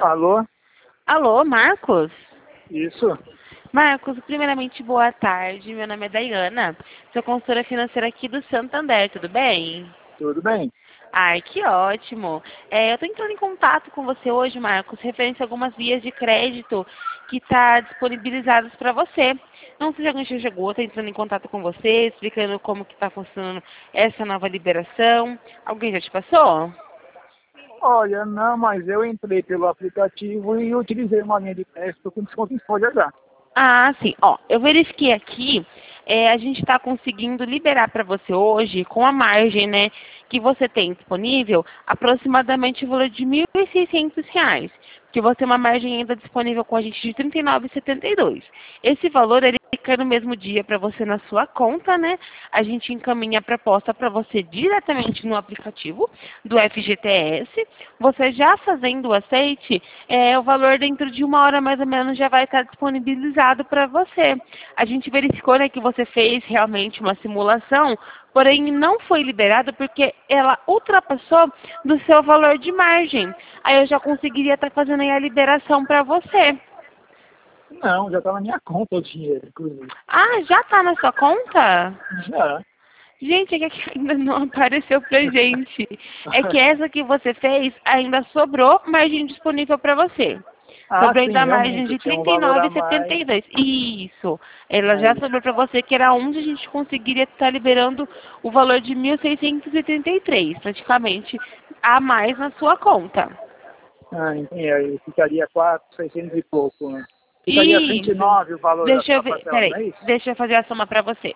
Alô? Alô, Marcos? Isso? Marcos, primeiramente, boa tarde. Meu nome é Daiana. Sou consultora financeira aqui do Santander, tudo bem? Tudo bem? Ai, que ótimo. Eu estou entrando em contato com você hoje, Marcos, referente a algumas vias de crédito que está disponibilizadas para você. Não sei se alguém já chegou, está entrando em contato com você, explicando como que está funcionando essa nova liberação. Alguém já te passou? Olha, não, mas eu entrei pelo aplicativo e utilizei uma linha de crédito com desconto em folha já. Ah, sim. Ó, eu verifiquei aqui, a gente está conseguindo liberar para você hoje, com a margem, né, que você tem disponível, aproximadamente o valor de R$ 1.600, que você tem uma margem ainda disponível com a gente de R$ 39,72. Esse valor, ele fica no mesmo dia para você na sua conta, né? A gente encaminha a proposta para você diretamente no aplicativo do FGTS. Você já fazendo o aceite, o valor dentro de 1 hora mais ou menos já vai estar disponibilizado para você. A gente verificou, né, que você fez realmente uma simulação, porém não foi liberado porque ela ultrapassou do seu valor de margem. Aí eu já conseguiria estar fazendo aí a liberação para você. Não, já está na minha conta o dinheiro, inclusive. Ah, já está na sua conta? Já. Gente, é que ainda não apareceu pra gente. É que essa que você fez ainda sobrou margem disponível para você. Ah, Sobrou sim, ainda margem realmente, de tinha um trinta e valor nove a e setenta mais. e dois. Isso. Ela já Aí. sobrou para você, que era onde a gente conseguiria estar liberando o valor de 1.633, praticamente a mais na sua conta. Ah, entendi. Aí ficaria 600 e pouco, né? Ficaria Isso. 109 o valor Deixa eu da ver, parcela, não peraí. é isso? Deixa eu fazer a soma para você.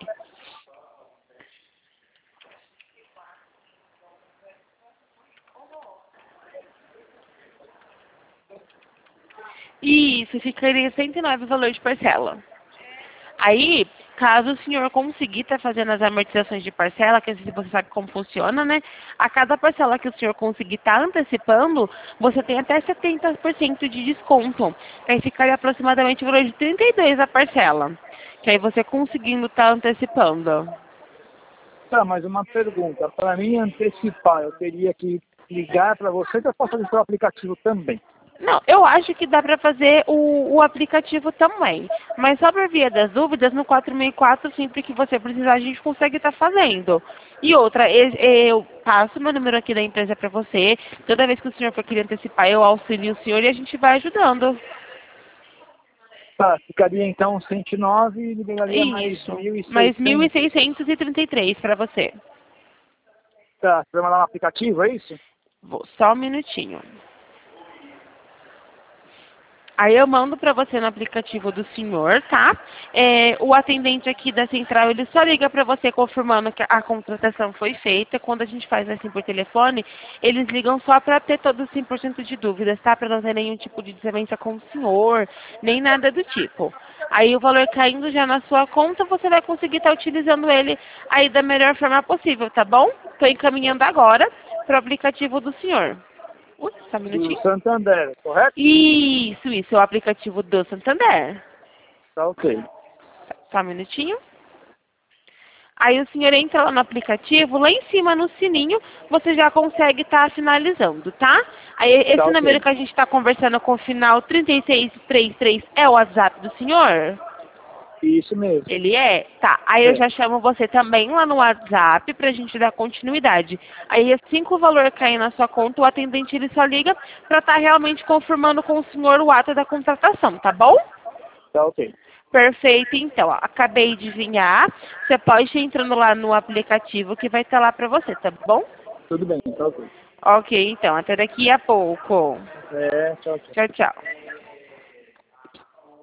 Isso, ficaria 109 o valor de parcela. Aí, caso o senhor conseguir estar fazendo as amortizações de parcela, que se você sabe como funciona, né? A cada parcela que o senhor conseguir estar antecipando, você tem até 70% de desconto. Aí ficaria aproximadamente o valor de 32 a parcela. Que aí você conseguindo estar antecipando. Tá, mas uma pergunta. Para mim antecipar, eu teria que ligar para você que eu posso fazer pelo aplicativo também. Não, eu acho que dá para fazer o aplicativo também. Mas só por via das dúvidas, no 4004, sempre que você precisar, a gente consegue estar fazendo. E outra, eu passo meu número aqui da empresa para você. Toda vez que o senhor for querer antecipar, eu auxilio o senhor e a gente vai ajudando. Tá, ficaria então 109 e liberaria mais Isso. Mais 1.600. 1.633 para você. Tá, você vai mandar no aplicativo, é isso? Só um minutinho. Aí eu mando para você no aplicativo do senhor, tá? O atendente aqui da central, ele só liga para você confirmando que a contratação foi feita. Quando a gente faz assim por telefone, eles ligam só para ter todo 100% de dúvidas, tá? Para não ter nenhum tipo de desavença com o senhor, nem nada do tipo. Aí o valor caindo já na sua conta, você vai conseguir estar utilizando ele aí da melhor forma possível, tá bom? Estou encaminhando agora para o aplicativo do senhor. Só um Do minutinho. Santander, correto? Isso, é o aplicativo do Santander. Tá ok. Só um minutinho. Aí o senhor entra lá no aplicativo, lá em cima no sininho, você já consegue estar finalizando, tá? Aí Tá esse número ok. que a gente está conversando com o final 3633 é o WhatsApp do senhor? Isso mesmo. Ele é? Tá. Aí eu É. já chamo você também lá no WhatsApp pra gente dar continuidade. Aí assim que o valor cair na sua conta, o atendente ele só liga pra estar realmente confirmando com o senhor o ato da contratação, tá bom? Tá ok. Perfeito, então, ó, acabei de enviar. Você pode ir entrando lá no aplicativo que vai estar lá para você, tá bom? Tudo bem, tá ok. Ok, então, até daqui a pouco. É, tchau, tchau. Tchau, tchau.